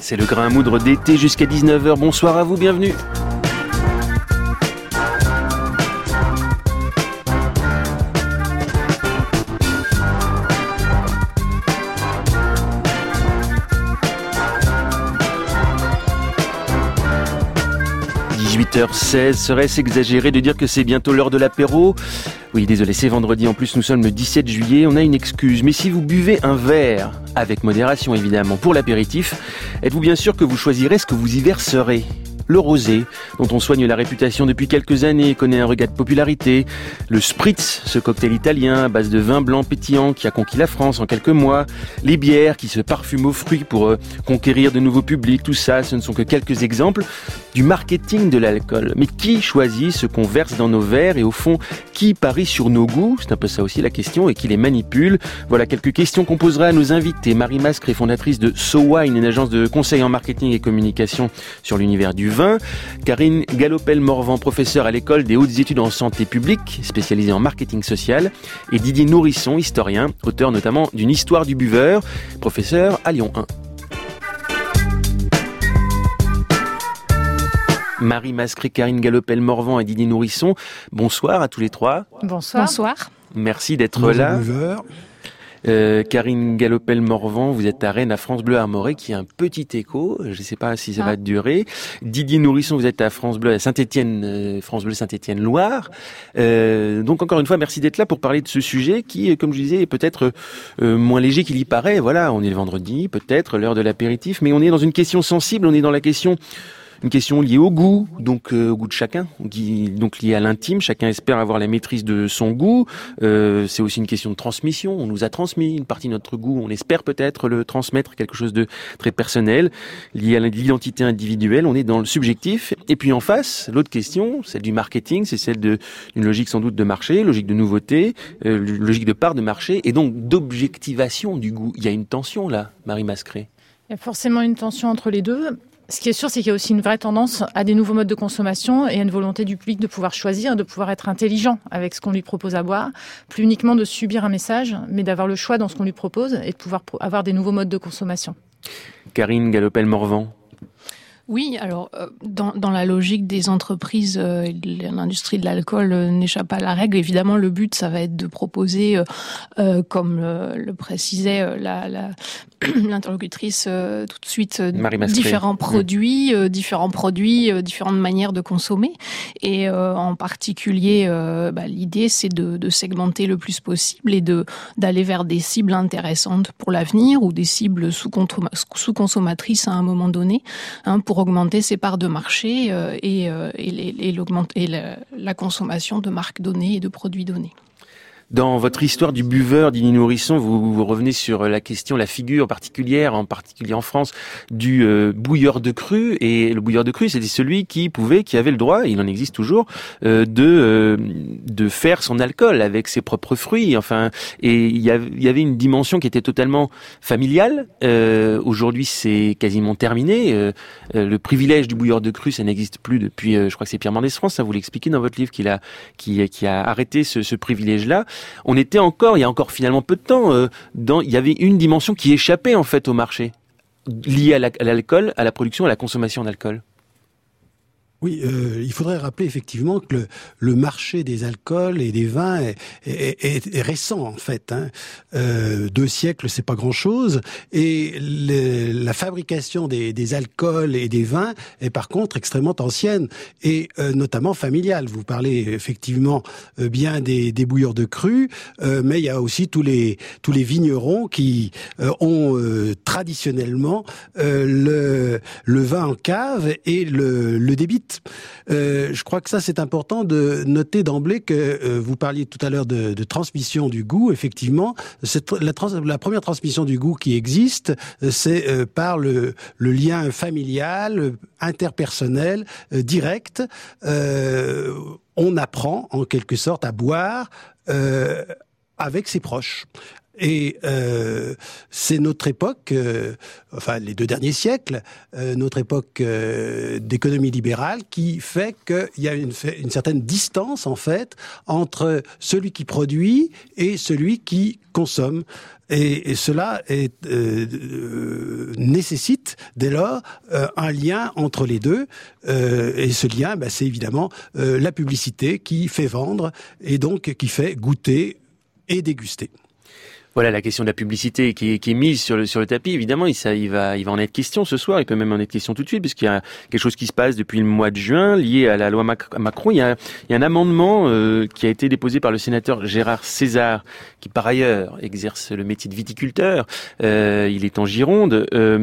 C'est le grain à moudre d'été jusqu'à 19h. Bonsoir à vous, bienvenue. h 16, serait-ce exagéré de dire que c'est bientôt l'heure de l'apéro ? Oui, désolé, c'est vendredi, en plus nous sommes le 17 juillet, on a une excuse. Mais si vous buvez un verre, avec modération évidemment, pour l'apéritif, êtes-vous bien sûr que vous choisirez ce que vous y verserez ? Le rosé, dont on soigne la réputation depuis quelques années, connaît un regain de popularité. Le spritz, ce cocktail italien à base de vin blanc pétillant qui a conquis la France en quelques mois. Les bières qui se parfument aux fruits pour conquérir de nouveaux publics. Tout ça, ce ne sont que quelques exemples du marketing de l'alcool. Mais qui choisit ce qu'on verse dans nos verres et au fond, qui parie sur nos goûts ? C'est un peu ça aussi la question, et qui les manipule. Voilà quelques questions qu'on posera à nos invités. Marie Mascret, fondatrice de So Wine, une agence de conseil en marketing et communication sur l'univers du vin. Karine Galopel-Morvan, professeure à l'école des hautes études en santé publique, spécialisée en marketing social. Et Didier Nourisson, historien, auteur notamment d'une histoire du buveur, professeur à Lyon 1. Marie Mascret, Karine Galopel-Morvan et Didier Nourisson, bonsoir à tous les trois. Bonsoir. Bonsoir. Merci d'être là. Karine Galopel-Morvan, vous êtes à Rennes, à France Bleu Armoré, qui a un petit écho. Je ne sais pas si ça va durer. Didier Nourisson, vous êtes à France Bleu, à Saint-Étienne, France Bleu Saint-Étienne-Loire. Donc encore une fois, merci d'être là pour parler de ce sujet qui, comme je disais, est peut-être moins léger qu'il y paraît. Voilà, on est le vendredi, peut-être l'heure de l'apéritif, mais on est dans une question sensible. On est dans une question liée au goût, donc au goût de chacun, donc liée à l'intime. Chacun espère avoir la maîtrise de son goût. C'est aussi une question de transmission. On nous a transmis une partie de notre goût. On espère peut-être le transmettre, quelque chose de très personnel, lié à l'identité individuelle. On est dans le subjectif. Et puis en face, l'autre question, celle du marketing, c'est celle d'une logique sans doute de marché, logique de nouveauté, logique de part de marché, et donc d'objectivation du goût. Il y a une tension là, Marie Mascret. Il y a forcément une tension entre les deux. Ce qui est sûr, c'est qu'il y a aussi une vraie tendance à des nouveaux modes de consommation et à une volonté du public de pouvoir choisir, de pouvoir être intelligent avec ce qu'on lui propose à boire, plus uniquement de subir un message, mais d'avoir le choix dans ce qu'on lui propose et de pouvoir avoir des nouveaux modes de consommation. Karine Galopel-Morvan. Oui, alors dans la logique des entreprises, l'industrie de l'alcool n'échappe pas à la règle. Évidemment, le but, ça va être de proposer, comme le précisait l'interlocutrice tout de suite, différents produits, différentes manières de consommer. Et en particulier, l'idée, c'est de segmenter le plus possible et d'aller vers des cibles intéressantes pour l'avenir ou des cibles sous-consommatrices à un moment donné, pour augmenter ses parts de marché et la consommation de marques données et de produits donnés. Dans votre histoire du buveur, Didier Nourisson, vous revenez sur la question, la figure particulière, en particulier en France, du bouilleur de cru. Et le bouilleur de cru, c'était celui qui avait le droit, il en existe toujours, de faire son alcool avec ses propres fruits. Enfin, et il y avait une dimension qui était totalement familiale. Aujourd'hui, c'est quasiment terminé. Le privilège du bouilleur de cru, ça n'existe plus depuis, je crois que c'est Pierre Mendès France, ça vous l'expliquez dans votre livre, qui a arrêté ce privilège-là. On était encore, il y a encore finalement peu de temps, il y avait une dimension qui échappait en fait au marché, liée à l'alcool, à la production, à la consommation d'alcool. Oui, il faudrait rappeler effectivement que le marché des alcools et des vins est récent en fait. 2 siècles, c'est pas grand-chose. Et la fabrication des alcools et des vins est par contre extrêmement ancienne et notamment familiale. Vous parlez effectivement bien des bouilleurs de cru, mais il y a aussi tous les vignerons qui ont traditionnellement le vin en cave et le débitent. Je crois que ça, c'est important de noter d'emblée que vous parliez tout à l'heure de transmission du goût. Effectivement, la première transmission du goût qui existe, c'est par le lien familial, interpersonnel, direct. On apprend en quelque sorte à boire avec ses proches. Et c'est notre époque, enfin les 2 derniers siècles, notre époque d'économie libérale qui fait qu'il y a une certaine distance en fait entre celui qui produit et celui qui consomme. Et cela nécessite dès lors un lien entre les deux. Et ce lien, c'est évidemment la publicité qui fait vendre et donc qui fait goûter et déguster. Voilà la question de la publicité qui est mise sur le tapis. Évidemment, il va en être question ce soir. Il peut même en être question tout de suite, puisqu'il y a quelque chose qui se passe depuis le mois de juin lié à la loi Macron. Il y a un amendement qui a été déposé par le sénateur Gérard César, qui par ailleurs exerce le métier de viticulteur. Il est en Gironde.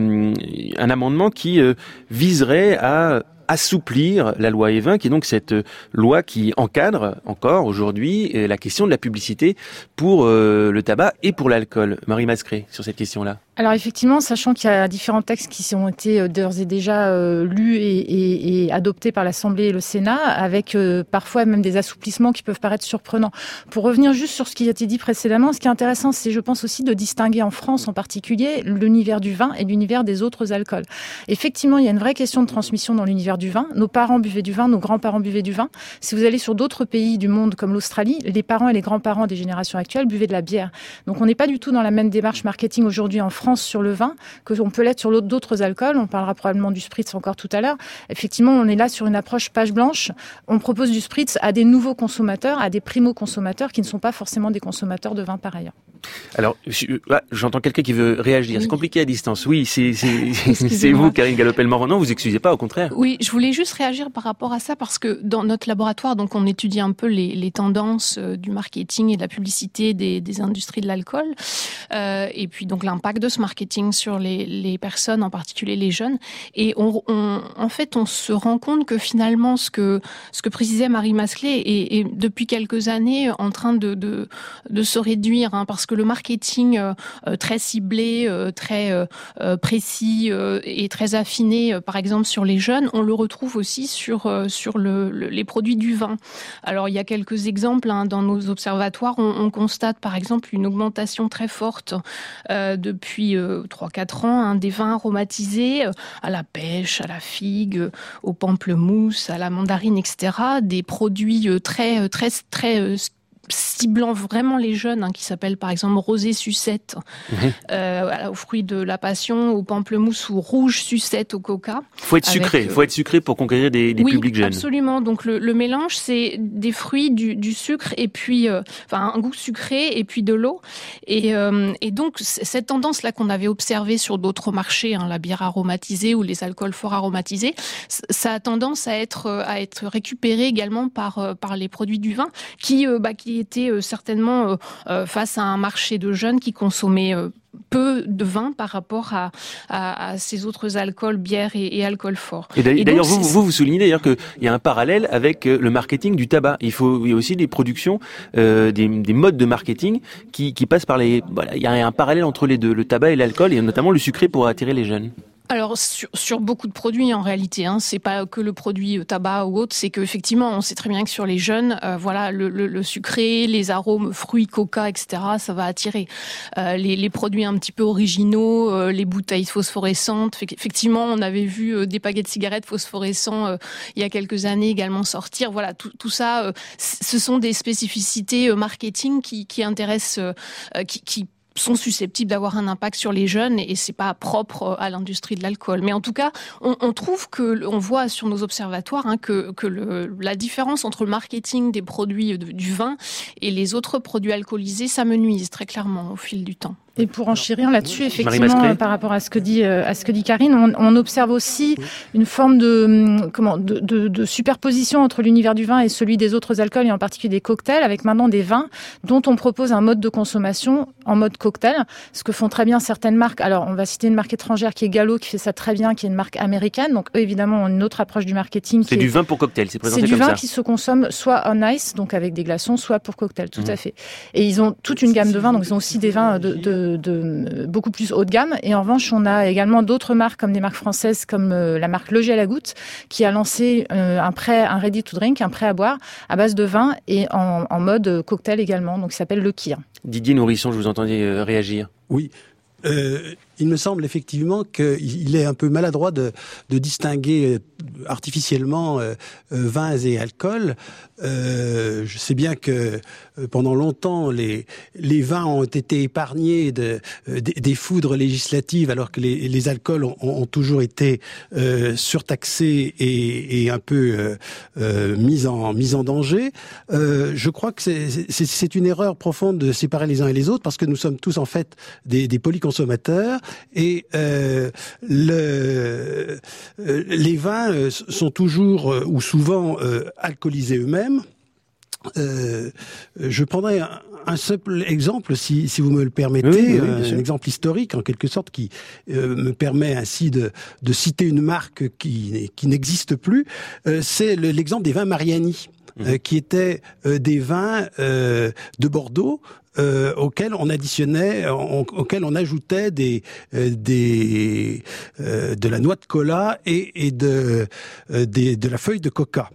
Un amendement qui viserait à assouplir la loi E20, qui est donc cette loi qui encadre encore aujourd'hui la question de la publicité pour le tabac et pour l'alcool. Marie Mascret, sur cette question-là. Alors effectivement, sachant qu'il y a différents textes qui ont été d'ores et déjà lus et adoptés par l'Assemblée et le Sénat, avec parfois même des assouplissements qui peuvent paraître surprenants. Pour revenir juste sur ce qui a été dit précédemment, ce qui est intéressant, c'est, je pense aussi, de distinguer en France en particulier l'univers du vin et l'univers des autres alcools. Effectivement, il y a une vraie question de transmission dans l'univers du vin. Nos parents buvaient du vin, nos grands-parents buvaient du vin. Si vous allez sur d'autres pays du monde comme l'Australie, les parents et les grands-parents des générations actuelles buvaient de la bière. Donc on n'est pas du tout dans la même démarche marketing aujourd'hui en France sur le vin que on peut l'être sur d'autres alcools. On parlera probablement du spritz encore tout à l'heure. Effectivement, on est là sur une approche page blanche. On propose du spritz à des nouveaux consommateurs, à des primo-consommateurs qui ne sont pas forcément des consommateurs de vin par ailleurs. Alors, j'entends quelqu'un qui veut réagir. Oui. C'est compliqué à distance. Oui, c'est vous, Karine Galopel-Moreau. Non, vous excusez pas, au contraire. Oui, je voulais juste réagir par rapport à ça parce que dans notre laboratoire, donc on étudie un peu les tendances du marketing et de la publicité des industries de l'alcool, et puis donc l'impact de ce marketing sur les personnes, en particulier les jeunes. Et en fait, on se rend compte que finalement, ce que précisait Marie Mascret est depuis quelques années en train de se réduire, parce que le marketing très ciblé, très précis et très affiné, par exemple sur les jeunes, on le retrouve aussi sur les produits du vin. Alors il y a quelques exemples dans nos observatoires. On constate par exemple une augmentation très forte depuis 3-4 ans des vins aromatisés à la pêche, à la figue, au pamplemousse, à la mandarine, etc. Des produits très ciblant vraiment les jeunes, qui s'appellent par exemple rosé sucette aux fruits de la passion, au pamplemousse ou rouge sucette au coca. Faut être sucré pour conquérir des publics jeunes. Oui, absolument. Donc le mélange, c'est des fruits, du sucre et puis un goût sucré et puis de l'eau. Et donc cette tendance-là qu'on avait observée sur d'autres marchés, la bière aromatisée ou les alcools forts aromatisés, ça a tendance à être récupéré également par les produits du vin qui était certainement face à un marché de jeunes qui consommaient peu de vin par rapport à ces autres alcools, bières et alcools forts. Et d'ailleurs, vous soulignez d'ailleurs qu'il y a un parallèle avec le marketing du tabac. Il y a aussi des productions, des modes de marketing qui passent par il y a un parallèle entre les deux, le tabac et l'alcool, et notamment le sucré pour attirer les jeunes. Alors sur beaucoup de produits en réalité, c'est pas que le produit tabac ou autre, c'est que effectivement on sait très bien que sur les jeunes, le sucré, les arômes, fruits, coca, etc. ça va attirer les produits un petit peu originaux, les bouteilles phosphorescentes. Effectivement, on avait vu des paquets de cigarettes phosphorescents il y a quelques années également sortir. Voilà, tout ça, ce sont des spécificités marketing qui intéressent, qui sont susceptibles d'avoir un impact sur les jeunes et c'est pas propre à l'industrie de l'alcool. Mais en tout cas, on trouve on voit sur nos observatoires que la différence entre le marketing des produits du vin et les autres produits alcoolisés s'amenuise très clairement au fil du temps. Et pour enchérir là-dessus, effectivement, par rapport à ce que dit Karine, on observe aussi une forme de superposition entre l'univers du vin et celui des autres alcools, et en particulier des cocktails, avec maintenant des vins dont on propose un mode de consommation en mode cocktail, ce que font très bien certaines marques. Alors, on va citer une marque étrangère qui est Gallo, qui fait ça très bien, qui est une marque américaine. Donc, eux, évidemment, ont une autre approche du marketing. C'est du vin pour cocktail, c'est présenté comme ça. C'est du vin qui se consomme soit on ice, donc avec des glaçons, soit pour cocktail, tout à fait. Et ils ont toute une gamme de vins, donc ils ont aussi des vins de beaucoup plus haut de gamme. Et en revanche, on a également d'autres marques, comme des marques françaises, comme la marque Le Gel à Gouttes, qui a lancé un ready to drink, un prêt à boire, à base de vin et en mode cocktail également, donc il s'appelle Le Kir. Didier Nourisson, je vous entendais réagir. Oui. Il me semble effectivement qu'il est un peu maladroit de distinguer artificiellement vins et alcools. Je sais bien que pendant longtemps les vins ont été épargnés des foudres législatives, alors que les alcools ont toujours été surtaxés et un peu mis en danger. Je crois que c'est une erreur profonde de séparer les uns et les autres, parce que nous sommes tous en fait des polyconsommateurs, et les vins sont toujours ou souvent alcoolisés eux-mêmes. Je prendrai un simple exemple, si vous me le permettez, oui, un exemple historique en quelque sorte qui me permet ainsi de citer une marque qui n'existe plus. C'est l'exemple des vins Mariani, qui étaient des vins de Bordeaux, auquel on additionnait, auquel on ajoutait de la noix de cola et de la feuille de coca.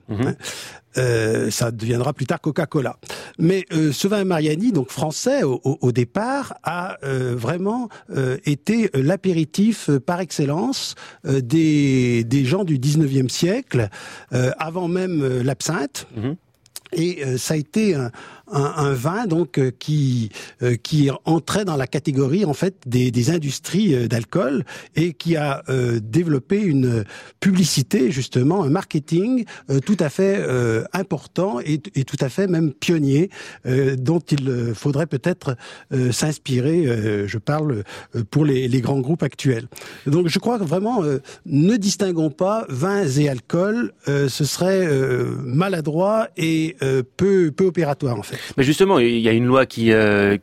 Ça deviendra plus tard Coca-Cola. Mais ce vin Mariani, donc français au départ, a vraiment été l'apéritif par excellence des gens du 19e siècle, avant même l'absinthe. Et ça a été un vin donc qui entrait dans la catégorie en fait des industries d'alcool, et qui a développé une publicité, justement un marketing tout à fait important et tout à fait même pionnier, dont il faudrait peut-être s'inspirer. Je parle pour les grands groupes actuels. Donc je crois que vraiment ne distinguons pas vins et alcool, ce serait maladroit et peu opératoire en fait. Mais justement, il y a une loi qui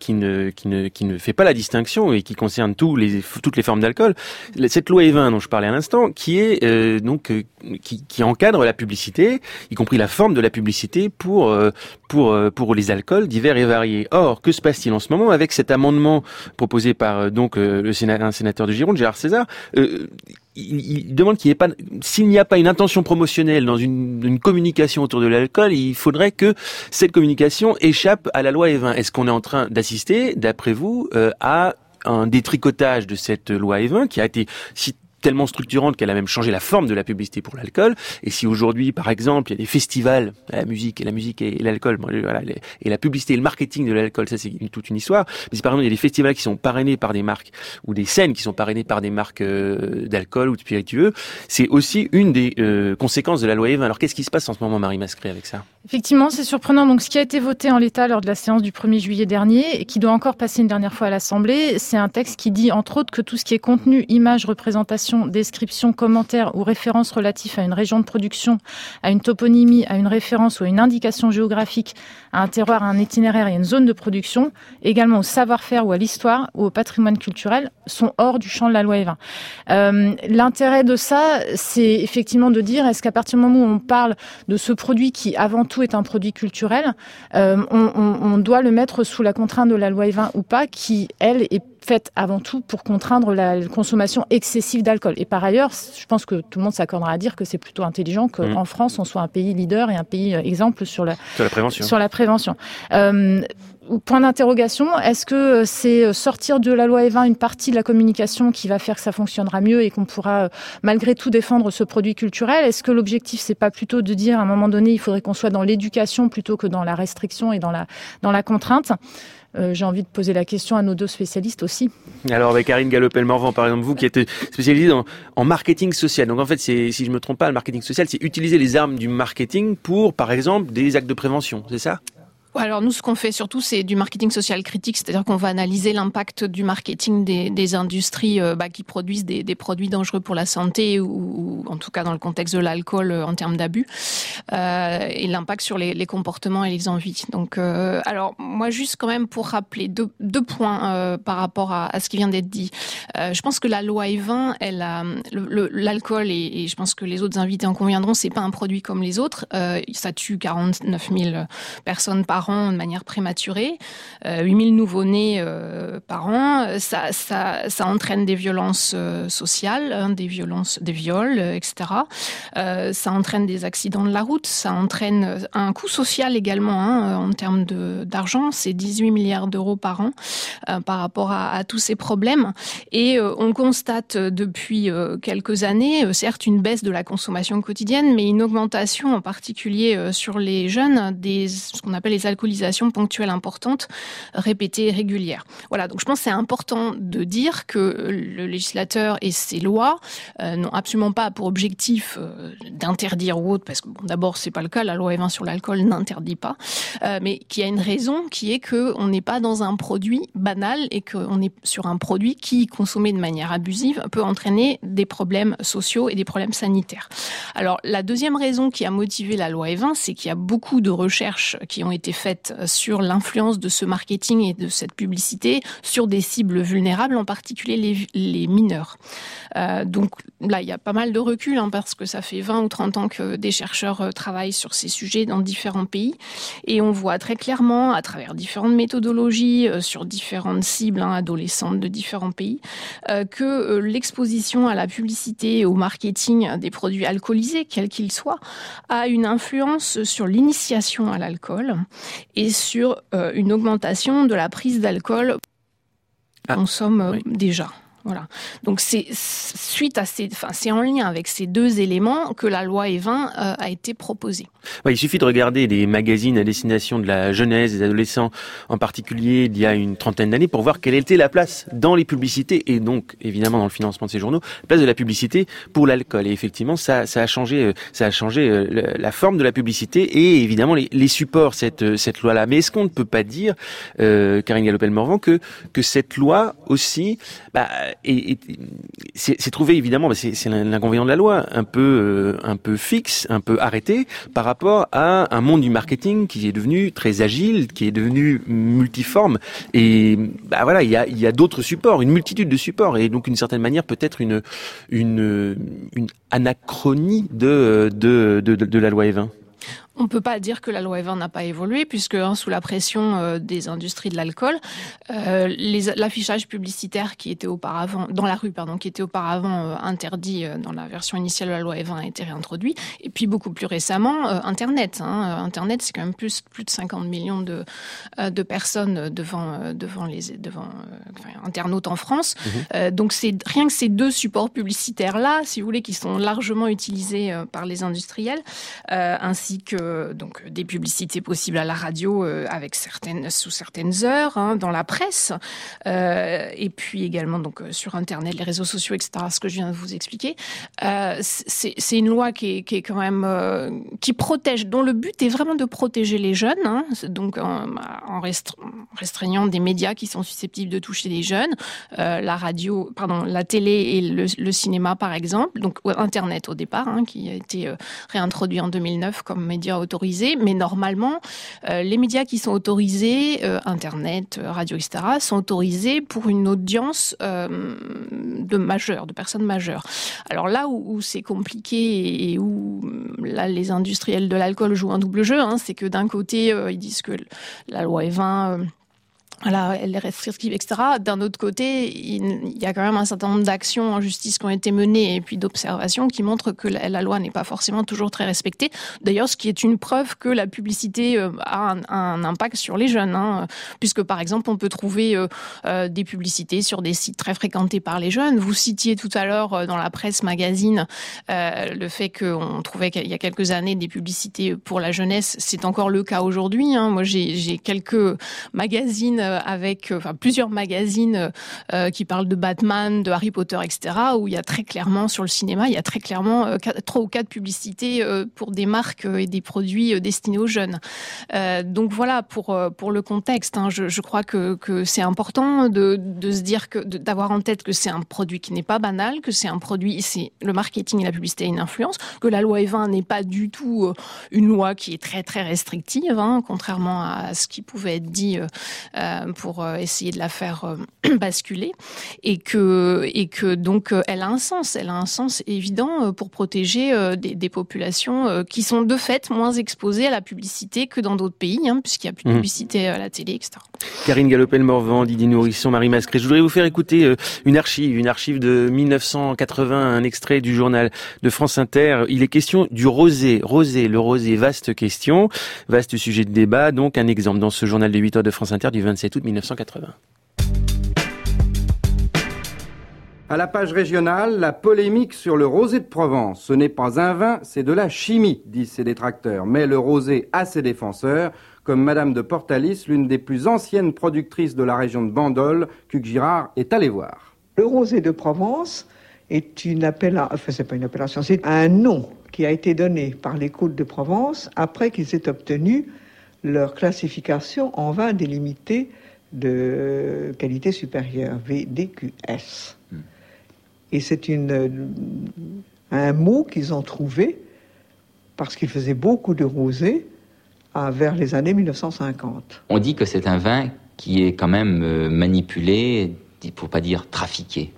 ne fait pas la distinction et qui concerne toutes les formes d'alcool. Cette loi E20 dont je parlais à l'instant, qui est qui encadre la publicité, y compris la forme de la publicité pour les alcools divers et variés. Or, que se passe-t-il en ce moment avec cet amendement proposé par un sénateur de Gironde, Gérard César? Il demande s'il n'y a pas une intention promotionnelle dans une communication autour de l'alcool, il faudrait que cette communication échappe à la loi E20. Est-ce qu'on est en train d'assister, d'après vous, à un détricotage de cette loi E20 qui a été tellement structurante qu'elle a même changé la forme de la publicité pour l'alcool? Et si aujourd'hui, par exemple, il y a des festivals, la musique et l'alcool, voilà, et la publicité et le marketing de l'alcool, ça c'est toute une histoire. Mais si par exemple il y a des festivals qui sont parrainés par des marques, ou des scènes qui sont parrainées par des marques d'alcool ou de spiritueux, c'est aussi une des conséquences de la loi E20. Alors qu'est-ce qui se passe en ce moment, Marie Mascret, avec ça? Effectivement, c'est surprenant. Donc, ce qui a été voté en l'état lors de la séance du 1er juillet dernier, et qui doit encore passer une dernière fois à l'Assemblée, c'est un texte qui dit, entre autres, que tout ce qui est contenu, image, représentation, description, commentaire ou référence relatif à une région de production, à une toponymie, à une référence ou à une indication géographique, à un terroir, à un itinéraire et à une zone de production, également au savoir-faire ou à l'histoire ou au patrimoine culturel, sont hors du champ de la loi E20. L'intérêt de ça, c'est effectivement de dire, est-ce qu'à partir du moment où on parle de ce produit qui, avant tout, est un produit culturel, on doit le mettre sous la contrainte de la loi E20 ou pas, qui, elle, est faite avant tout pour contraindre la consommation excessive d'alcool. Et par ailleurs, je pense que tout le monde s'accordera à dire que c'est plutôt intelligent qu'en France, on soit un pays leader et un pays exemple sur la prévention. Point d'interrogation, est-ce que c'est sortir de la loi E20 une partie de la communication qui va faire que ça fonctionnera mieux et qu'on pourra malgré tout défendre ce produit culturel? Est-ce que l'objectif, c'est pas plutôt de dire à un moment donné, il faudrait qu'on soit dans l'éducation plutôt que dans la restriction et dans la contrainte? J'ai envie de poser la question à nos deux spécialistes aussi. Alors avec Karine Galopel-Morvan, par exemple, vous qui êtes spécialisée en marketing social. Donc en fait, si je me trompe pas, le marketing social, c'est utiliser les armes du marketing pour, par exemple, des actes de prévention, c'est ça ? Alors nous, ce qu'on fait surtout, c'est du marketing social critique, c'est-à-dire qu'on va analyser l'impact du marketing des industries qui produisent des produits dangereux pour la santé ou en tout cas dans le contexte de l'alcool en termes d'abus et l'impact sur les comportements et les envies. Donc, alors moi juste quand même pour rappeler deux points par rapport à ce qui vient d'être dit. Je pense que la loi E20, l'alcool et je pense que les autres invités en conviendront, c'est pas un produit comme les autres. Ça tue 49 000 personnes par par an de manière prématurée, 8000 nouveau-nés par an. Ça entraîne des violences sociales, des viols, etc. Ça entraîne des accidents de la route, ça entraîne un coût social également en termes d'argent. C'est 18 milliards d'euros par an par rapport à tous ces problèmes. Et on constate depuis quelques années, certes une baisse de la consommation quotidienne, mais une augmentation en particulier sur les jeunes, ce qu'on appelle les alcoolisations ponctuelles importantes, répétées et régulières. Voilà, donc je pense que c'est important de dire que le législateur et ses lois n'ont absolument pas pour objectif d'interdire ou autre, parce que d'abord c'est pas le cas, la loi E20 sur l'alcool n'interdit pas, mais qu'il y a une raison qui est qu'on n'est pas dans un produit banal et qu'on est sur un produit qui, consommé de manière abusive, peut entraîner des problèmes sociaux et des problèmes sanitaires. Alors la deuxième raison qui a motivé la loi E20, c'est qu'il y a beaucoup de recherches qui ont été faites sur l'influence de ce marketing et de cette publicité sur des cibles vulnérables, en particulier les mineurs. Donc là, il y a pas mal de recul parce que ça fait 20 ou 30 ans que des chercheurs travaillent sur ces sujets dans différents pays. Et on voit très clairement, à travers différentes méthodologies, sur différentes cibles adolescentes de différents pays, que l'exposition à la publicité et au marketing des produits alcoolisés, quels qu'ils soient, a une influence sur l'initiation à l'alcool et sur une augmentation de la prise d'alcool qu'on consomme déjà. Voilà. Donc c'est en lien avec ces deux éléments que la loi E20 a été proposée. Ouais, il suffit de regarder des magazines à destination de la jeunesse, des adolescents en particulier, d'il y a une trentaine d'années, pour voir quelle était la place dans les publicités et donc évidemment dans le financement de ces journaux, la place de la publicité pour l'alcool. Et effectivement, ça a changé la forme de la publicité et évidemment les supports cette loi-là. Mais est-ce qu'on ne peut pas dire, Karine Gallo-Pellemorvan, que cette loi aussi, c'est trouvé évidemment, c'est l'inconvénient de la loi, un peu fixe, un peu arrêté par rapport à un monde du marketing qui est devenu très agile, qui est devenu multiforme. Et voilà, il y a d'autres supports, une multitude de supports, et donc d'une certaine manière peut-être une anachronie de la loi E20. On ne peut pas dire que la loi E20 n'a pas évolué, puisque sous la pression des industries de l'alcool, l'affichage publicitaire qui était auparavant dans la rue, qui était auparavant interdit dans la version initiale de la loi E20 a été réintroduit. Et puis beaucoup plus récemment, Internet. Internet, c'est quand même plus de 50 millions de personnes devant internautes en France. Donc c'est rien que ces deux supports publicitaires-là, si vous voulez, qui sont largement utilisés par les industriels, ainsi que donc des publicités possibles à la radio sous certaines heures, dans la presse, et puis également donc sur Internet, les réseaux sociaux, etc. Ce que je viens de vous expliquer, c'est une loi qui est quand même qui protège, dont le but est vraiment de protéger les jeunes, donc en restreignant des médias qui sont susceptibles de toucher les jeunes, la télé et le cinéma par exemple, donc Internet au départ, qui a été réintroduit en 2009 comme média autorisé, mais normalement, les médias qui sont autorisés, Internet, radio, etc., sont autorisés pour une audience de personnes majeures. Alors là où c'est compliqué et où là, les industriels de l'alcool jouent un double jeu, c'est que d'un côté, ils disent que la loi E20... elle est restrictive, etc. D'un autre côté, il y a quand même un certain nombre d'actions en justice qui ont été menées et puis d'observations qui montrent que la loi n'est pas forcément toujours très respectée. D'ailleurs, ce qui est une preuve que la publicité a un impact sur les jeunes, puisque par exemple, on peut trouver des publicités sur des sites très fréquentés par les jeunes. Vous citiez tout à l'heure dans la presse magazine le fait qu'on trouvait qu'il y a quelques années des publicités pour la jeunesse. C'est encore le cas aujourd'hui. Moi, j'ai quelques magazines plusieurs magazines qui parlent de Batman, de Harry Potter, etc., où il y a très clairement, sur le cinéma, il y a très clairement 3 ou 4 publicités pour des marques et des produits destinés aux jeunes. Donc voilà, pour le contexte, je crois que c'est important de se dire d'avoir en tête que c'est un produit qui n'est pas banal, que c'est un produit, c'est le marketing et la publicité a une influence, que la loi E20 n'est pas du tout une loi qui est très très restrictive, contrairement à ce qui pouvait être dit essayer de la faire basculer, et que donc elle a un sens évident pour protéger des populations qui sont de fait moins exposées à la publicité que dans d'autres pays, puisqu'il n'y a plus de publicité à la télé, etc. Karine Galopel-Morvan, Didier Nourisson, Marie Mascret. Je voudrais vous faire écouter une archive de 1980, un extrait du journal de France Inter. Il est question du rosé. Le rosé, vaste question, vaste sujet de débat. Donc un exemple dans ce journal de 8 heures de France Inter du 27 août 1980. À la page régionale, la polémique sur le rosé de Provence. Ce n'est pas un vin, c'est de la chimie, disent ses détracteurs. Mais le rosé a ses défenseurs, comme Madame de Portalis, l'une des plus anciennes productrices de la région de Bandol, qu'Hugues Girard est allé voir. Le rosé de Provence est une appellation, c'est pas une appellation, c'est un nom qui a été donné par les Côtes de Provence après qu'ils aient obtenu leur classification en vin délimité de qualité supérieure, VDQS. Et c'est un mot qu'ils ont trouvé parce qu'ils faisaient beaucoup de rosé vers les années 1950. On dit que c'est un vin qui est quand même manipulé, pour pas dire trafiqué.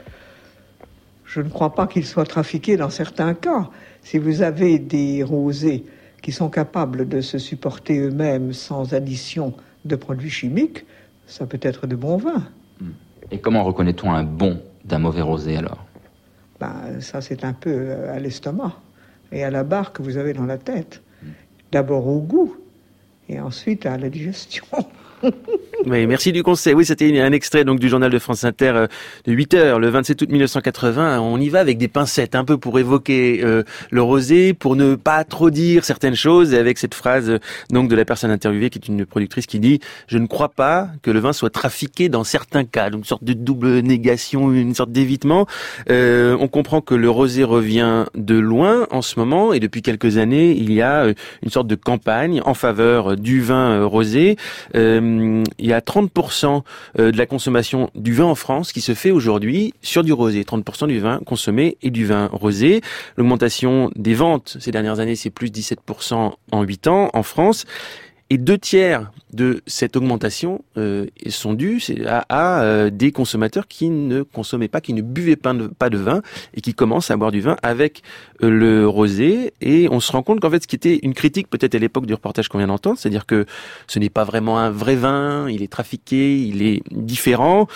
Je ne crois pas qu'il soit trafiqué dans certains cas. Si vous avez des rosés qui sont capables de se supporter eux-mêmes sans addition de produits chimiques, ça peut être de bons vins. Et comment reconnaît-on un bon d'un mauvais rosé alors ? Ça c'est un peu à l'estomac et à la barre que vous avez dans la tête. D'abord au goût et ensuite à la digestion. Oui, merci du conseil. Oui, c'était un extrait donc du journal de France Inter de 8 heures, le 27 août 1980. On y va avec des pincettes, un peu pour évoquer le rosé, pour ne pas trop dire certaines choses, et avec cette phrase donc de la personne interviewée, qui est une productrice, qui dit « Je ne crois pas que le vin soit trafiqué dans certains cas ». Donc une sorte de double négation, une sorte d'évitement. On comprend que le rosé revient de loin en ce moment, et depuis quelques années, il y a une sorte de campagne en faveur du vin rosé. Il y a 30% de la consommation du vin en France qui se fait aujourd'hui sur du rosé. 30% du vin consommé est du vin rosé. L'augmentation des ventes ces dernières années, c'est plus 17% en 8 ans en France. Et 2/3 de cette augmentation sont dus à des consommateurs qui ne consommaient pas, qui ne buvaient pas de vin et qui commencent à boire du vin avec le rosé. Et on se rend compte qu'en fait, ce qui était une critique peut-être à l'époque du reportage qu'on vient d'entendre, c'est-à-dire que ce n'est pas vraiment un vrai vin, il est trafiqué, il est différent,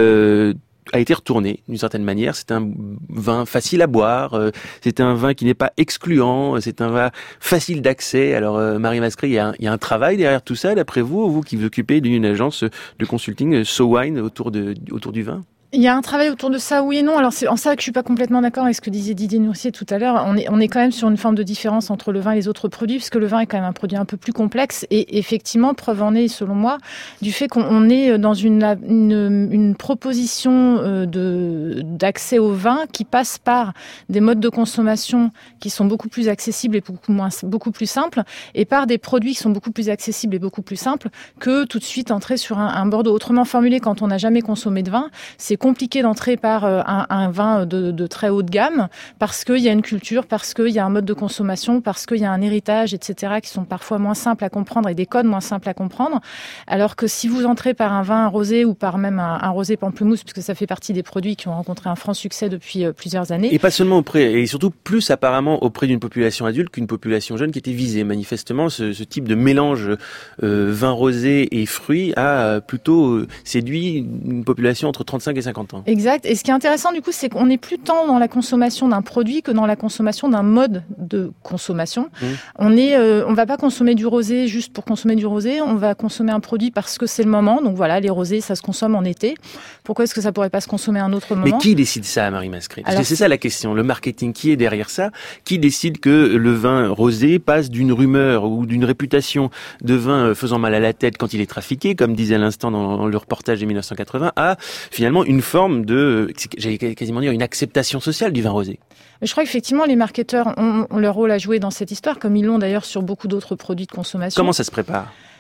a été retourné d'une certaine manière. C'est un vin facile à boire, c'est un vin qui n'est pas excluant, c'est un vin facile d'accès. Alors Marie Mascret, il y a un travail derrière tout ça, d'après vous qui vous occupez d'une agence de consulting SoWine autour du vin? Il y a un travail autour de ça, oui et non. Alors c'est en ça que je suis pas complètement d'accord avec ce que disait Didier Noursier tout à l'heure. On est quand même sur une forme de différence entre le vin et les autres produits, puisque le vin est quand même un produit un peu plus complexe. Et effectivement, preuve en est, selon moi, du fait qu'on est dans une proposition d'accès au vin qui passe par des modes de consommation qui sont beaucoup plus accessibles et beaucoup plus simples, et par des produits qui sont beaucoup plus accessibles et beaucoup plus simples que tout de suite entrer sur un Bordeaux. Autrement formulé, quand on n'a jamais consommé de vin, c'est compliqué d'entrer par un vin de très haut de gamme, parce qu'il y a une culture, parce qu'il y a un mode de consommation, parce qu'il y a un héritage, etc., qui sont parfois moins simples à comprendre et des codes moins simples à comprendre. Alors que si vous entrez par un vin rosé ou par même un rosé pamplemousse, puisque ça fait partie des produits qui ont rencontré un franc succès depuis plusieurs années. Et pas seulement auprès, et surtout plus apparemment auprès d'une population adulte qu'une population jeune qui était visée. Manifestement, ce type de mélange vin rosé et fruits a plutôt séduit une population entre 35 et 50 ans. Exact. Et ce qui est intéressant, du coup, c'est qu'on n'est plus tant dans la consommation d'un produit que dans la consommation d'un mode de consommation. On va pas consommer du rosé juste pour consommer du rosé. On va consommer un produit parce que c'est le moment. Donc voilà, les rosés, ça se consomme en été. Pourquoi est-ce que ça pourrait pas se consommer à un autre moment? Mais qui décide ça, Marie Mascret? Parce que c'est ça la question. Le marketing, qui est derrière ça? Qui décide que le vin rosé passe d'une rumeur ou d'une réputation de vin faisant mal à la tête quand il est trafiqué, comme disait à l'instant dans le reportage de 1980, à finalement une forme de, j'allais quasiment dire, une acceptation sociale du vin rosé? Je crois qu'effectivement, les marketeurs ont leur rôle à jouer dans cette histoire, comme ils l'ont d'ailleurs sur beaucoup d'autres produits de consommation. Comment ça se prépare?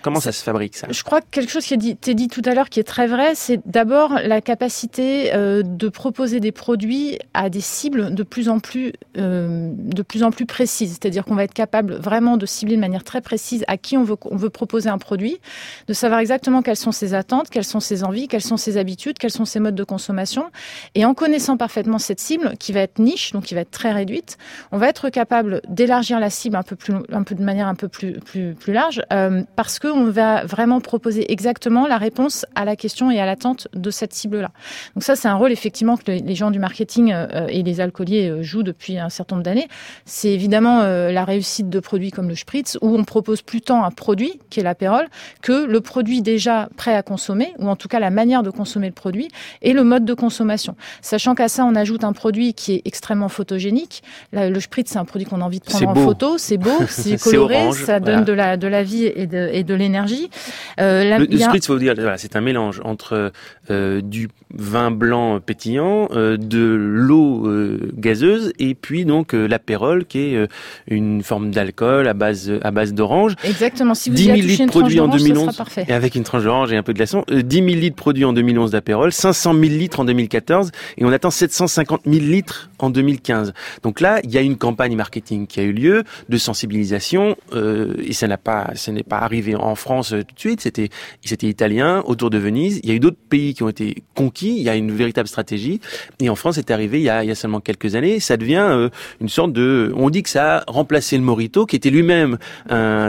Comment ça se fabrique, ça? Je crois que quelque chose qui a été dit tout à l'heure qui est très vrai, c'est d'abord la capacité de proposer des produits à des cibles de plus en plus précises. C'est-à-dire qu'on va être capable vraiment de cibler de manière très précise à qui on veut proposer un produit, de savoir exactement quelles sont ses attentes, quelles sont ses envies, quelles sont ses habitudes, quels sont ses modes de consommation. Et en connaissant parfaitement cette cible, qui va être niche, donc qui va être très réduite, on va être capable d'élargir la cible de manière un peu plus large, parce qu'on va vraiment proposer exactement la réponse à la question et à l'attente de cette cible-là. Donc ça, c'est un rôle effectivement que les gens du marketing et les alcooliers jouent depuis un certain nombre d'années. C'est évidemment la réussite de produits comme le Spritz, où on propose plus tant un produit, qui est l'apérole, que le produit déjà prêt à consommer, ou en tout cas la manière de consommer le produit, et le mode de consommation. Sachant qu'à ça, on ajoute un produit qui est extrêmement photogénique. Le Spritz, c'est un produit qu'on a envie de prendre en photo. C'est beau, c'est coloré, orange, ça donne de la vie et de l'énergie. Le Spritz, faut vous dire, voilà, c'est un mélange entre du vin blanc pétillant, de l'eau gazeuse, et puis donc l'apérole, qui est une forme d'alcool à base d'orange. Exactement. Si vous 10 000 litres produits en 2011, ça sera parfait. Et avec une tranche d'orange et un peu de glaçon. 10 000 litres produits en 2011 d'apérole, 500 000 litres en 2014, et on attend 750 000 litres en 2015. Donc là, il y a une campagne marketing qui a eu lieu de sensibilisation, et ça n'est pas arrivé en France tout de suite. C'était italien autour de Venise. Il y a eu d'autres pays qui ont été conquis. Il y a une véritable stratégie. Et en France, c'est arrivé il y a seulement quelques années. Ça devient une sorte de. On dit que ça a remplacé le Mojito, qui était lui-même un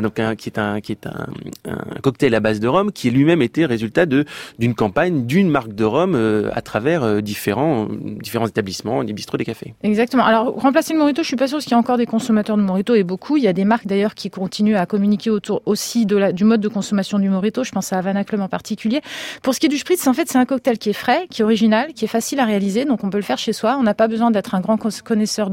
cocktail à base de rhum, qui lui-même était résultat d'une campagne d'une marque de rhum à travers différents établissements, des bistrots, des cafés. Exactement. Alors remplacer le Mojito, je suis pas sûre, parce qu'il y a encore des consommateurs de Mojito, et beaucoup. Il y a des marques d'ailleurs qui continuent à communiquer autour aussi du mode de consommation du Mojito. Je pense à Havana Club en particulier. Pour ce qui est du Spritz, en fait, c'est un cocktail qui est frais, qui est original, qui est facile à réaliser. Donc on peut le faire chez soi. On n'a pas besoin d'être un grand connaisseur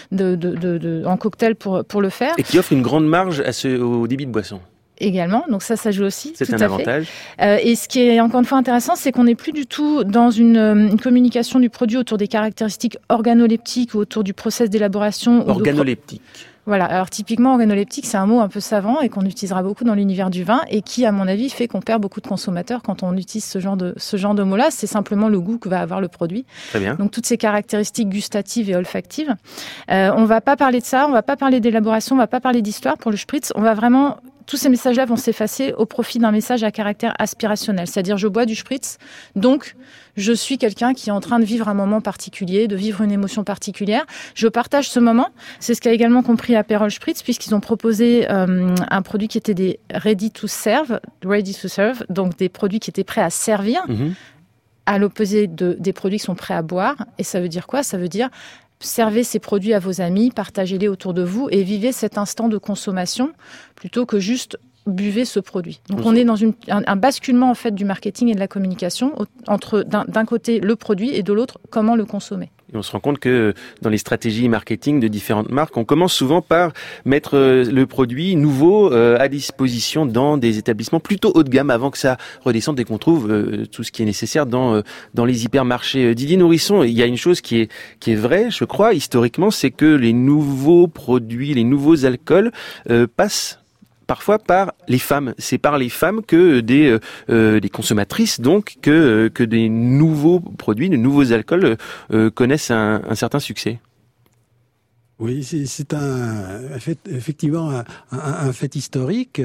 en cocktail pour le faire. Et qui offre une grande marge au débit de boisson. Également, donc ça joue aussi. C'est un avantage. Et ce qui est encore une fois intéressant, c'est qu'on n'est plus du tout dans une communication du produit autour des caractéristiques organoleptiques ou autour du process d'élaboration. Organoleptique. Voilà, alors typiquement organoleptique, c'est un mot un peu savant et qu'on utilisera beaucoup dans l'univers du vin et qui, à mon avis, fait qu'on perd beaucoup de consommateurs quand on utilise ce genre de mot-là. C'est simplement le goût que va avoir le produit. Très bien. Donc toutes ces caractéristiques gustatives et olfactives. On va pas parler de ça, on va pas parler d'élaboration, on va pas parler d'histoire pour le Spritz. On va vraiment... Tous ces messages-là vont s'effacer au profit d'un message à caractère aspirationnel. C'est-à-dire, je bois du Spritz, donc je suis quelqu'un qui est en train de vivre un moment particulier, de vivre une émotion particulière. Je partage ce moment. C'est ce qu'a également compris Aperol Spritz, puisqu'ils ont proposé un produit qui était des ready to serve, donc des produits qui étaient prêts à servir, à l'opposé des produits qui sont prêts à boire. Et ça veut dire quoi ? Ça veut dire... Servez ces produits à vos amis, partagez-les autour de vous et vivez cet instant de consommation plutôt que juste buvez ce produit. Donc on est dans un basculement en fait du marketing et de la communication entre d'un côté le produit et de l'autre comment le consommer. Et on se rend compte que dans les stratégies marketing de différentes marques, on commence souvent par mettre le produit nouveau à disposition dans des établissements plutôt haut de gamme avant que ça redescende et qu'on trouve tout ce qui est nécessaire dans les hypermarchés. Didier Nourisson, il y a une chose qui est vraie, je crois, historiquement, c'est que les nouveaux produits, les nouveaux alcools passent parfois par les femmes. C'est par les femmes que des consommatrices, donc, que des nouveaux produits, de nouveaux alcools connaissent un certain succès. Oui, c'est effectivement un fait historique.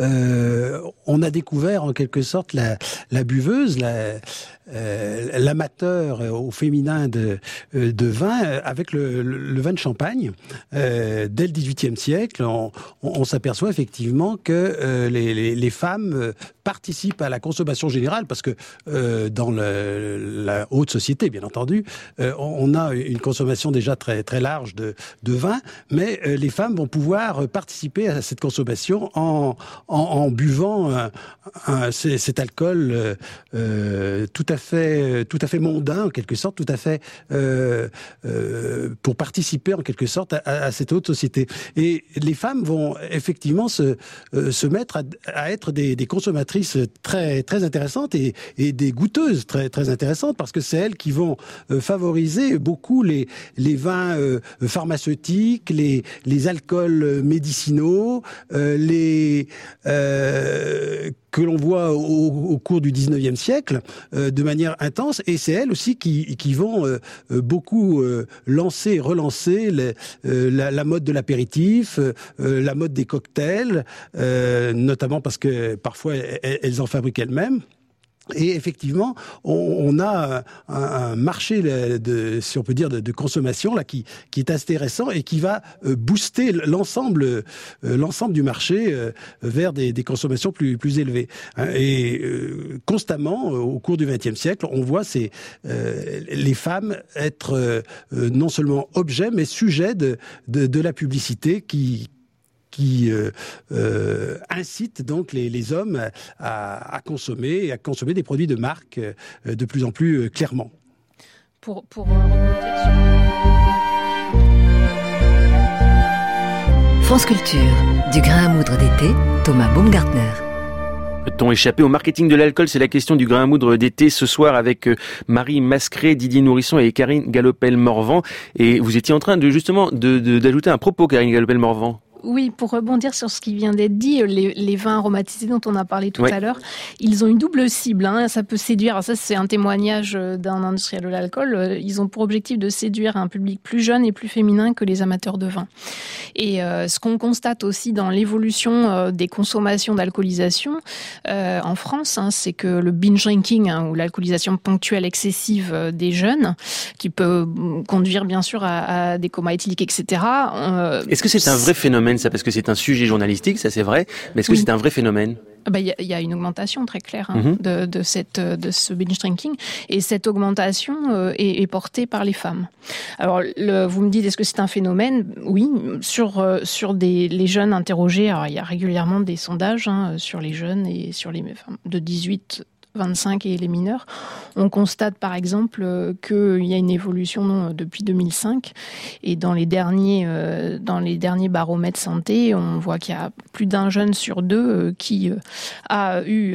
On a découvert en quelque sorte la buveuse, l'amateur au féminin de vin avec le vin de champagne. Dès le XVIIIe siècle, on s'aperçoit effectivement que les femmes participent à la consommation générale parce que dans la haute société, bien entendu, on a une consommation déjà très très large de vin, mais les femmes vont pouvoir participer à cette consommation en buvant cet alcool tout à fait mondain en quelque sorte, tout à fait pour participer en quelque sorte à cette haute société. Et les femmes vont effectivement se mettre à être des consommatrices très très intéressantes et des goûteuses très intéressantes parce que c'est elles qui vont favoriser beaucoup les vins pharmaceutiques pharmaceutiques, les alcools médicinaux, que l'on voit au cours du 19e siècle de manière intense, et c'est elles aussi qui vont beaucoup lancer et relancer la mode de l'apéritif, la mode des cocktails, notamment parce que parfois elles en fabriquent elles-mêmes. Et effectivement, on a un marché si on peut dire, de consommation là qui est intéressant et qui va booster l'ensemble du marché vers des consommations plus élevées. Et constamment, au cours du XXe siècle, on voit les femmes être non seulement objets, mais sujets de la publicité qui incite donc les hommes à consommer des produits de marque de plus en plus clairement. Pour rebondir sur... France Culture, du grain à moudre d'été, Thomas Baumgartner. Peut-on échapper au marketing de l'alcool? C'est la question du grain à moudre d'été ce soir avec Marie Mascret, Didier Nourisson et Karine Galopel-Morvan. Et vous étiez en train d'ajouter un propos, Karine Galopel-Morvan. Oui, pour rebondir sur ce qui vient d'être dit, les vins aromatisés dont on a parlé tout à l'heure, ils ont une double cible. Ça peut séduire. Alors ça, c'est un témoignage d'un industriel de l'alcool. Ils ont pour objectif de séduire un public plus jeune et plus féminin que les amateurs de vin. Et ce qu'on constate aussi dans l'évolution des consommations d'alcoolisation en France, c'est que le binge drinking ou l'alcoolisation ponctuelle excessive des jeunes, qui peut conduire bien sûr à des comas éthyliques, etc. Est-ce que c'est un vrai phénomène, ça, parce que c'est un sujet journalistique, ça c'est vrai, mais est-ce que c'est un vrai phénomène? Il y a une augmentation très claire de ce binge drinking, et cette augmentation est portée par les femmes. Alors, vous me dites, est-ce que c'est un phénomène? Oui, sur les jeunes interrogés. Alors, il y a régulièrement des sondages sur les jeunes et sur les femmes de 18-25 et les mineurs. On constate par exemple qu'il y a une évolution depuis 2005, et dans les derniers baromètres santé, on voit qu'il y a plus d'un jeune sur deux qui a eu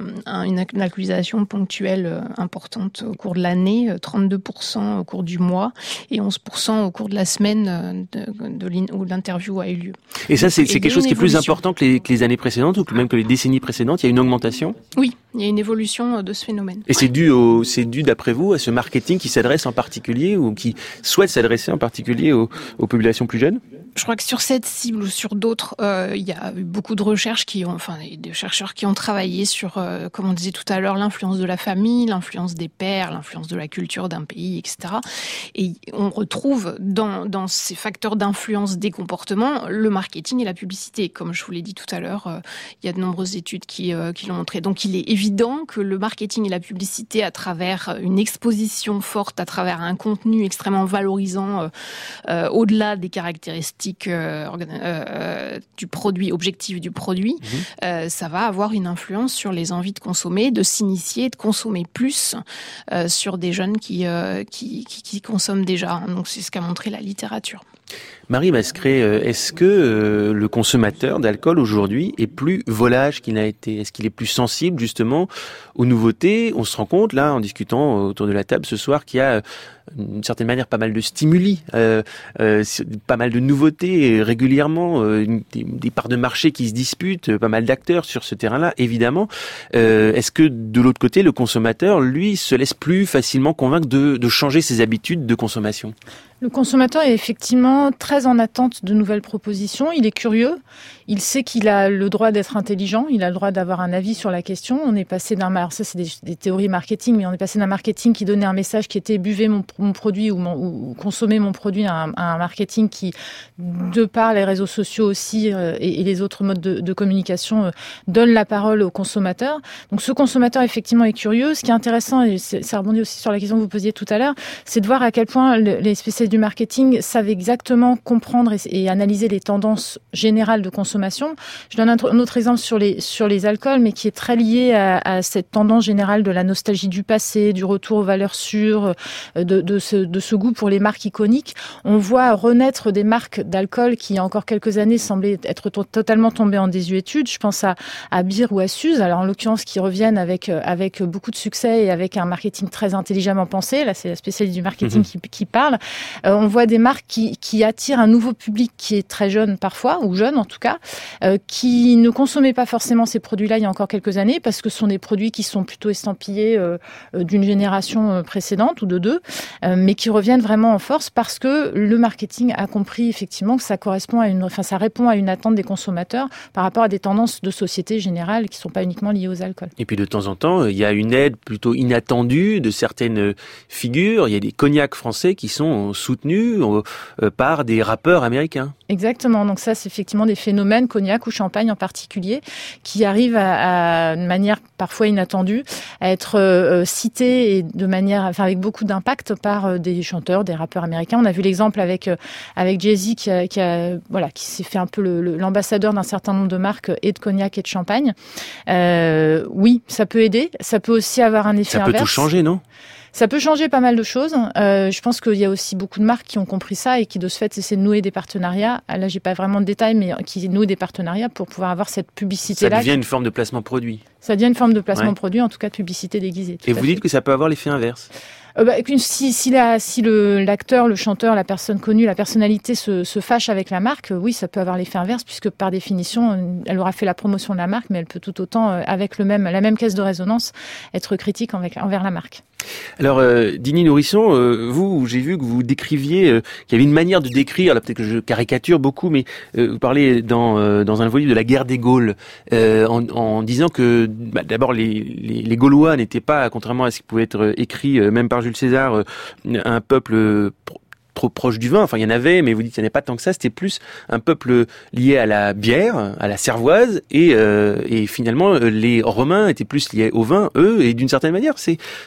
une alcoolisation ponctuelle importante au cours de l'année, 32% au cours du mois et 11% au cours de la semaine où l'interview a eu lieu. Et ça, c'est quelque chose qui est plus important que les années précédentes, ou même que les décennies précédentes? Il y a une augmentation? Oui, il y a une évolution de ce phénomène. Et c'est dû d'après vous à ce marketing qui s'adresse en particulier, ou qui souhaite s'adresser en particulier aux populations plus jeunes? Je crois que sur cette cible ou sur d'autres, il y a eu beaucoup de recherches des chercheurs qui ont travaillé sur, comme on disait tout à l'heure, l'influence de la famille, l'influence des pairs, l'influence de la culture d'un pays, etc. Et on retrouve dans ces facteurs d'influence des comportements le marketing et la publicité. Comme je vous l'ai dit tout à l'heure, il y a de nombreuses études qui l'ont montré. Donc il est évident que le marketing et la publicité, à travers une exposition forte, à travers un contenu extrêmement valorisant, au-delà des caractéristiques du produit, objectif du produit, ça va avoir une influence sur les envies de consommer, de s'initier, de consommer plus sur des jeunes qui consomment déjà. Donc c'est ce qu'a montré la littérature. Marie Mascret, est-ce que le consommateur d'alcool aujourd'hui est plus volage qu'il n'a été? Est-ce qu'il est plus sensible justement aux nouveautés? On se rend compte là, en discutant autour de la table ce soir, qu'il y a d'une certaine manière pas mal de stimuli, pas mal de nouveautés régulièrement, des parts de marché qui se disputent, pas mal d'acteurs sur ce terrain-là, évidemment. Est-ce que de l'autre côté, le consommateur, lui, se laisse plus facilement convaincre de changer ses habitudes de consommation? Le consommateur est effectivement très en attente de nouvelles propositions. Il est curieux. Il sait qu'il a le droit d'être intelligent. Il a le droit d'avoir un avis sur la question. On est passé alors ça c'est des théories marketing, mais on est passé d'un marketing qui donnait un message qui était buvez mon produit ou consommez mon produit à un marketing qui, de par les réseaux sociaux aussi et les autres modes de communication, donne la parole au consommateur. Donc ce consommateur effectivement est curieux. Ce qui est intéressant, et ça rebondit aussi sur la question que vous posiez tout à l'heure, c'est de voir à quel point les spécialistes du marketing savent exactement comprendre et analyser les tendances générales de consommation. Je donne un autre exemple sur les alcools, mais qui est très lié à cette tendance générale de la nostalgie du passé, du retour aux valeurs sûres, de de ce goût pour les marques iconiques. On voit renaître des marques d'alcool qui, il y a encore quelques années, semblaient être totalement tombées en désuétude. Je pense à Beer ou à Suze, alors en l'occurrence qui reviennent avec beaucoup de succès et avec un marketing très intelligemment pensé. Là, c'est la spécialiste du marketing qui parle. On voit des marques qui attirent un nouveau public qui est très jeune parfois, ou jeune en tout cas, qui ne consommait pas forcément ces produits-là il y a encore quelques années, parce que ce sont des produits qui sont plutôt estampillés d'une génération précédente ou de deux, mais qui reviennent vraiment en force parce que le marketing a compris effectivement que ça répond à une attente des consommateurs par rapport à des tendances de société générales qui ne sont pas uniquement liées aux alcools. Et puis de temps en temps, il y a une aide plutôt inattendue de certaines figures. Il y a des cognacs français qui sont soutenus par des rappeurs américains. Exactement. Donc ça, c'est effectivement des phénomènes, cognac ou champagne en particulier, qui arrivent à de manière parfois inattendue à être cités et avec beaucoup d'impact par des chanteurs, des rappeurs américains. On a vu l'exemple avec Jay-Z qui s'est fait un peu l'ambassadeur d'un certain nombre de marques et de cognac et de champagne. Oui, ça peut aider. Ça peut aussi avoir un effet inverse. Ça peut tout changer, non ? Ça peut changer pas mal de choses. Je pense qu'il y a aussi beaucoup de marques qui ont compris ça et qui, de ce fait, essaient de nouer des partenariats. Là, j'ai pas vraiment de détails, mais qui nouent des partenariats pour pouvoir avoir cette publicité-là. Ça devient une forme de placement produit. Ça devient une forme de placement produit, en tout cas de publicité déguisée. Et vous dites que ça peut avoir l'effet inverse ? Si l'acteur, le chanteur, la personne connue, la personnalité se fâche avec la marque, oui, ça peut avoir l'effet inverse, puisque par définition, elle aura fait la promotion de la marque, mais elle peut tout autant, avec la même caisse de résonance, être critique envers la marque. Alors, Dini Nourrisson, j'ai vu que vous décriviez, qu'il y avait une manière de décrire, là peut-être que je caricature beaucoup, mais vous parlez dans un volume de la guerre des Gaules, en disant que d'abord les Gaulois n'étaient pas, contrairement à ce qui pouvait être écrit même par Jules César, un peuple trop proche du vin. Enfin, il y en avait, mais vous dites qu'il n'y en avait pas tant que ça. C'était plus un peuple lié à la bière, à la cervoise, et finalement, les Romains étaient plus liés au vin, eux, et d'une certaine manière,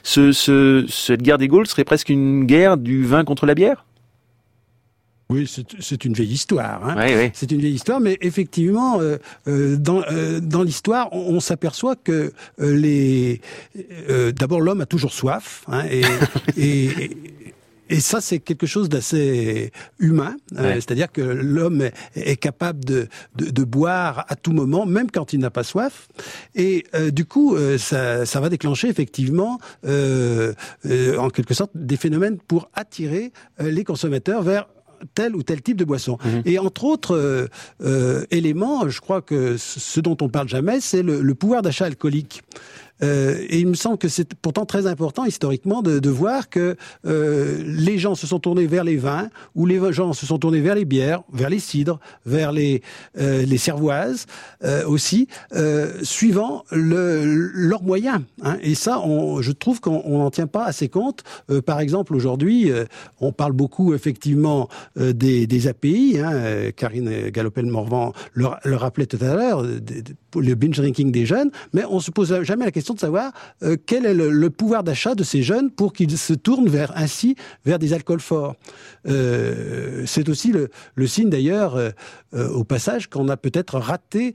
cette guerre des Gaules serait presque une guerre du vin contre la bière? Oui, c'est une vieille histoire. Hein. Oui. C'est une vieille histoire, mais effectivement, dans l'histoire, on s'aperçoit que d'abord l'homme a toujours soif, hein, et ça, c'est quelque chose d'assez humain, c'est-à-dire que l'homme est capable de boire à tout moment, même quand il n'a pas soif. Et du coup, ça va déclencher effectivement, en quelque sorte, des phénomènes pour attirer les consommateurs vers tel ou tel type de boisson. Et entre autres éléments, je crois que ce dont on parle jamais, c'est le pouvoir d'achat alcoolique. Et il me semble que c'est pourtant très important historiquement de voir que les gens se sont tournés vers les vins, ou les gens se sont tournés vers les bières, vers les cidres, vers les cervoises aussi, suivant leurs moyens. Hein. Et ça, je trouve qu'on n'en tient pas assez compte. Par exemple, aujourd'hui, on parle beaucoup effectivement des API. Hein. Karine Galopel-Morvan le rappelait tout à l'heure, le binge drinking des jeunes, mais on se pose jamais la question de savoir quel est le pouvoir d'achat de ces jeunes pour qu'ils se tournent ainsi vers des alcools forts. C'est aussi le signe d'ailleurs, au passage, qu'on a peut-être raté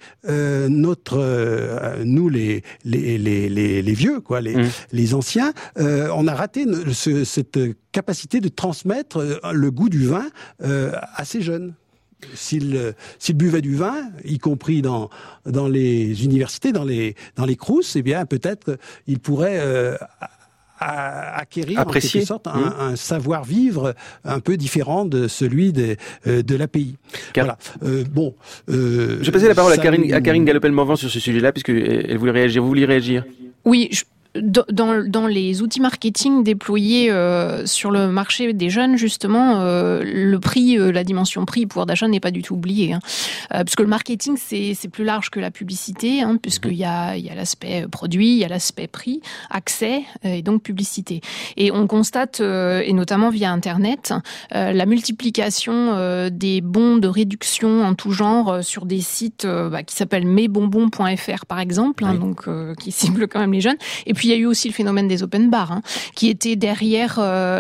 nous les vieux, quoi, les anciens, on a raté cette capacité de transmettre le goût du vin à ces jeunes. S'ils buvaient du vin, y compris dans les universités, dans les crous, eh bien peut-être ils pourraient acquérir apprécier, en quelque sorte un savoir-vivre un peu différent de celui de l'API. Voilà. Je vais passer la parole à Karine Galopel-Morvan sur ce sujet-là, puisqu'elle voulait réagir. Vous vouliez réagir ? Oui, dans les outils marketing déployés sur le marché des jeunes, justement, le prix, la dimension prix, pouvoir d'achat n'est pas du tout oublié. Hein. Parce que le marketing, c'est plus large que la publicité, hein, puisqu'il y a l'aspect produit, il y a l'aspect prix, accès et donc publicité. Et on constate, et notamment via Internet, la multiplication des bons de réduction en tout genre sur des sites qui s'appellent mesbonbons.fr par exemple, hein, donc qui ciblent quand même les jeunes. Et puis puis il y a eu aussi le phénomène des open bars, qui était derrière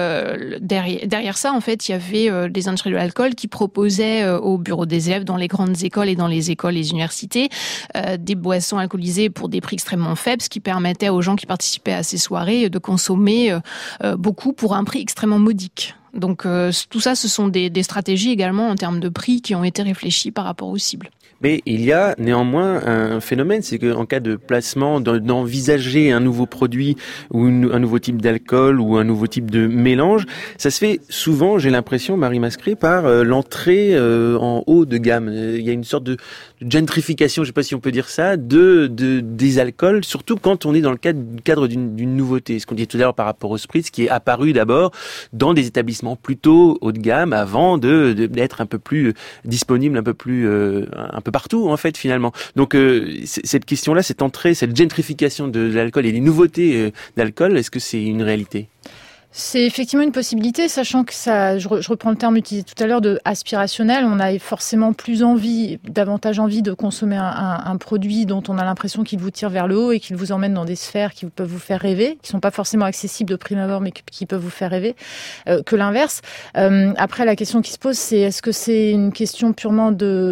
ça. En fait, il y avait des industries de l'alcool qui proposaient au bureau des élèves dans les grandes écoles et dans les écoles, les universités, des boissons alcoolisées pour des prix extrêmement faibles, ce qui permettait aux gens qui participaient à ces soirées de consommer beaucoup pour un prix extrêmement modique. Donc tout ça, ce sont des stratégies également en termes de prix qui ont été réfléchies par rapport aux cibles. Mais il y a néanmoins un phénomène, c'est qu'en cas de placement, d'envisager un nouveau produit ou un nouveau type d'alcool ou un nouveau type de mélange, ça se fait souvent, j'ai l'impression, Marie Mascret, par l'entrée en haut de gamme. Il y a une sorte de gentrification, je ne sais pas si on peut dire ça, des alcools, surtout quand on est dans le cadre d'une nouveauté. Ce qu'on disait tout à l'heure par rapport au spritz, qui est apparu d'abord dans des établissements plutôt haut de gamme avant d'être un peu plus disponible, un peu partout en fait finalement. Donc cette question-là, cette entrée, cette gentrification de l'alcool et des nouveautés d'alcool, est-ce que c'est une réalité ? C'est effectivement une possibilité, sachant que ça, je reprends le terme utilisé tout à l'heure de aspirationnel, on a forcément davantage envie de consommer un produit dont on a l'impression qu'il vous tire vers le haut et qu'il vous emmène dans des sphères qui peuvent vous faire rêver, qui sont pas forcément accessibles de prime abord, mais qui peuvent vous faire rêver, que l'inverse. Après, la question qui se pose, c'est est-ce que c'est une question purement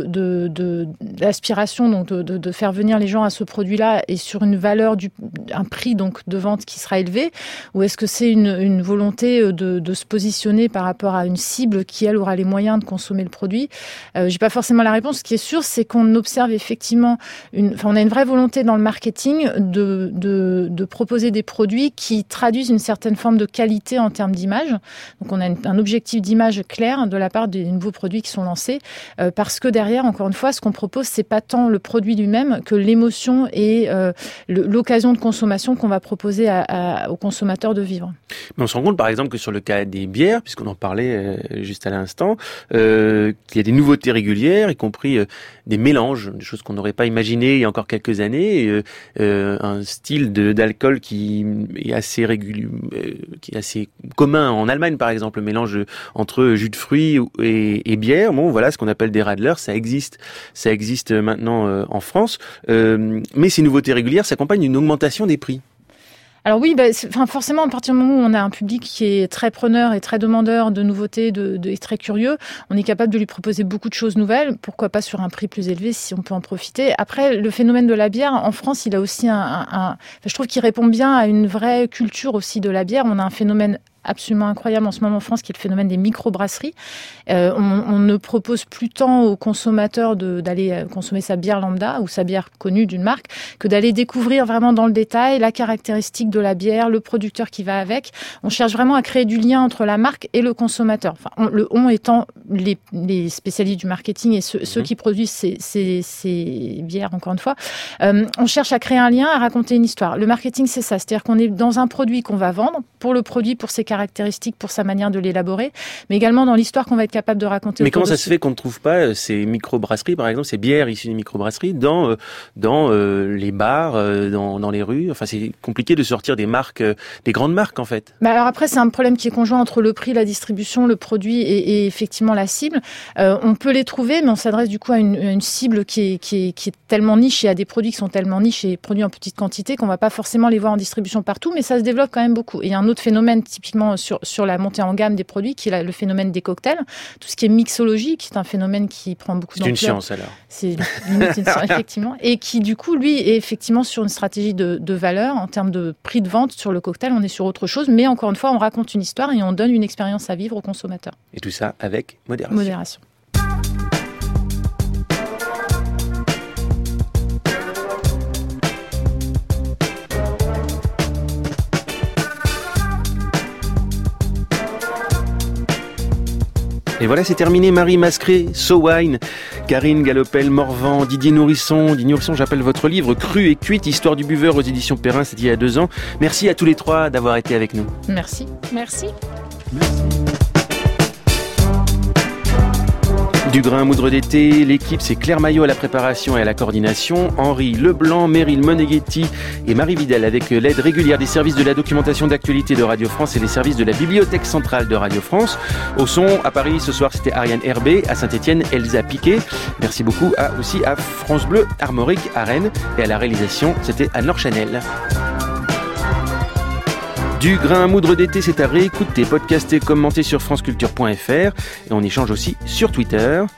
d'aspiration, donc de faire venir les gens à ce produit-là et sur une valeur un prix donc de vente qui sera élevé, ou est-ce que c'est une volonté de se positionner par rapport à une cible qui, elle, aura les moyens de consommer le produit. J'ai pas forcément la réponse. Ce qui est sûr, c'est qu'on observe effectivement on a une vraie volonté dans le marketing de proposer des produits qui traduisent une certaine forme de qualité en termes d'image. Donc, on a un objectif d'image clair de la part des nouveaux produits qui sont lancés, parce que derrière, encore une fois, ce qu'on propose, c'est pas tant le produit lui-même que l'émotion et l'occasion de consommation qu'on va proposer aux consommateurs de vivre. Mais on se rend compte, par exemple, que sur le cas des bières, puisqu'on en parlait juste à l'instant, qu'il y a des nouveautés régulières, y compris des mélanges, des choses qu'on n'aurait pas imaginées il y a encore quelques années, un style d'alcool qui est assez régulier, qui est assez commun en Allemagne, par exemple, le mélange entre jus de fruits et bière. Bon, voilà, ce qu'on appelle des radlers, ça existe maintenant en France, mais ces nouveautés régulières s'accompagnent d'une augmentation des prix. Alors oui, forcément, à partir du moment où on a un public qui est très preneur et très demandeur de nouveautés, et très curieux, on est capable de lui proposer beaucoup de choses nouvelles. Pourquoi pas sur un prix plus élevé si on peut en profiter. Après, le phénomène de la bière, en France, il a aussi je trouve qu'il répond bien à une vraie culture aussi de la bière. On a un phénomène absolument incroyable en ce moment en France, qui est le phénomène des microbrasseries. On ne propose plus tant aux consommateurs d'aller consommer sa bière lambda ou sa bière connue d'une marque que d'aller découvrir vraiment dans le détail la caractéristique de la bière, le producteur qui va avec. On cherche vraiment à créer du lien entre la marque et le consommateur. Enfin, le on étant les spécialistes du marketing et ceux qui produisent ces bières, encore une fois. On cherche à créer un lien, à raconter une histoire. Le marketing, c'est ça. C'est-à-dire qu'on est dans un produit qu'on va vendre, pour le produit, pour ses caractéristiques, pour sa manière de l'élaborer, mais également dans l'histoire qu'on va être capable de raconter. Mais comment ça se fait qu'on ne trouve pas ces microbrasseries, par exemple, ces bières issues des microbrasseries dans les bars, dans les rues? Enfin, c'est compliqué de sortir des marques, des grandes marques, en fait. Alors après, c'est un problème qui est conjoint entre le prix, la distribution, le produit et effectivement la cible. On peut les trouver, mais on s'adresse du coup à une cible qui est tellement niche et à des produits qui sont tellement niches et produits en petite quantité qu'on va pas forcément les voir en distribution partout, mais ça se développe quand même beaucoup. Et il y a un autre phénomène typiquement sur la montée en gamme des produits, qui est le phénomène des cocktails. Tout ce qui est mixologie, qui est un phénomène qui prend beaucoup d'ampleur. C'est une science, alors. C'est limite une science, effectivement. Et qui, du coup, lui, est effectivement sur une stratégie de valeur. En termes de prix de vente sur le cocktail, on est sur autre chose. Mais encore une fois, on raconte une histoire et on donne une expérience à vivre aux consommateurs. Et tout ça avec modération. Et voilà, c'est terminé. Marie Mascret, So Wine, Karine Galopel-Morvan, Didier Nourisson. Didier Nourisson, j'appelle votre livre Cru et cuite, histoire du buveur aux éditions Perrin, c'était il y a 2 ans. Merci à tous les 3 d'avoir été avec nous. Merci. Merci. Du grain à moudre d'été, l'équipe, c'est Claire Maillot à la préparation et à la coordination, Henri Leblanc, Meryl Moneghetti et Marie Vidal avec l'aide régulière des services de la documentation d'actualité de Radio France et des services de la Bibliothèque centrale de Radio France. Au son, à Paris, ce soir, c'était Ariane Herbé, à Saint-Étienne, Elsa Piquet. Merci beaucoup aussi à France Bleu, Armorique, à Rennes, et à la réalisation, c'était Anne-Laure Chanel. Du grain à moudre d'été, c'est à réécouter, podcaster, commenter sur franceculture.fr et on échange aussi sur Twitter.